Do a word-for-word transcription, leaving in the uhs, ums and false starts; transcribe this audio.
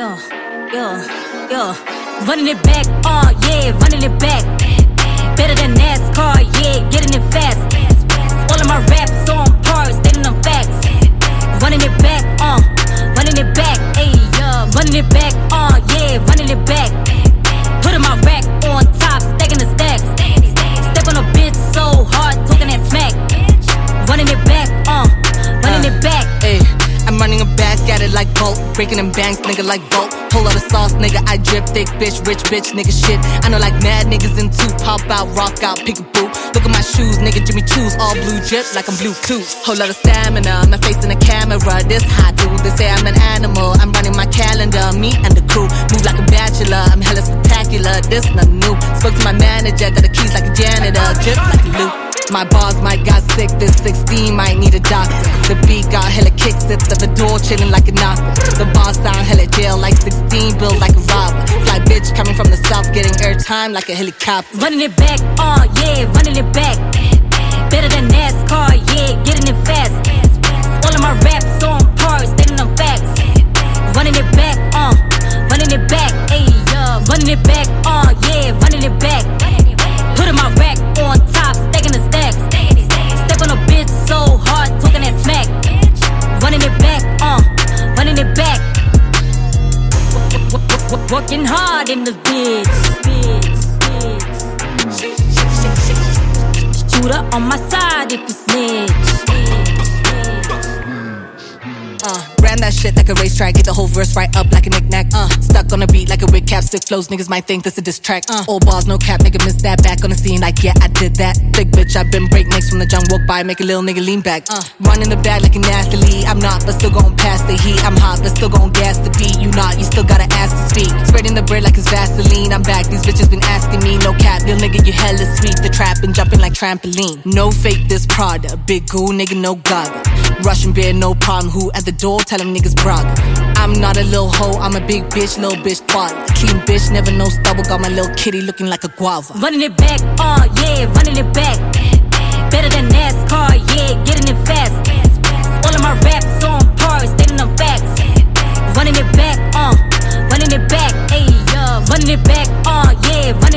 Yo, yo, yo. Running it back, oh yeah, running it back. Better than NASCAR, yeah, getting it fast. All of my raps on par, stating them facts. Running it back, uh, running it back, ayy, yeah. Running it back, uh, yeah, running it back. Putting my rack on top, stacking the stacks. Step on a bitch so hard, talking that smack. Running it back, uh, running it back. Ayy, I'm running it back at it like Bolt. Breaking them banks, nigga, like Bolt. Whole lot of sauce, nigga, I drip thick, bitch, rich, bitch, nigga, shit. I know like mad niggas in two, pop out, rock out, pick a boo. Look at my shoes, nigga, Jimmy Choo's, all blue drip like I'm Bluetooth. Whole lot of stamina, my face in the camera, this hot dude. They say I'm an animal, I'm running my calendar, me and the crew. Move like a bachelor, I'm hella spectacular, this nothing new. Spoke to my manager, got the keys like a janitor, drip like a loop. My bars might got sick, this sixteen might need a doctor. The beat got hella kicks, sits at the door chilling like a knocker. The bars sound hella jail like sixteen, built like a robber. Fly bitch coming from the south, getting airtime like a helicopter. Running it back, oh yeah, running it back. Better than NASCAR, yeah, getting it fast. All of my raps on par, stating them facts. Running it back, uh, running it back, ayy, yeah. Running it back, uh, yeah, running it back. Putting my rack on top, stacking the stacks. Step on a bitch so hard, talking that smack. Running it back, uh, running it back. Working hard in this bitch. Shooter on my side if you snitch. Uh, ran that shit like a racetrack, get the whole verse right up like a knick-knack. Uh, stuck on a beat like a wig cap, sick flows, niggas might think this a diss track. Uh, old balls, no cap, nigga miss that, back on the scene like yeah, I did that. Big bitch, I've been breaknecks from the jump, walk by, make a little nigga lean back. Uh, running the bag like an athlete, I'm not, but still gon' pass the heat. I'm hot, but still gon' gas the beat. You not, you still gotta ask to speak. Spreading the bread like it's Vaseline, I'm back, these bitches been asking me. No cap, little nigga, you hella sweet. The trap and jumping like trampoline. No fake, this Prada, big goo, nigga, no gaga. Russian beer, no problem, who at the door, tell them niggas brother. I'm not a little hoe, I'm a big bitch, little bitch twat. Clean bitch, never no stubble, got my little kitty looking like a guava. Running it back, oh yeah, running it back. Better than NASCAR, yeah, getting it fast. All of my raps on par, stating them facts. Running it back, uh, running it back, ayy, yeah. Running it back, uh, yeah, running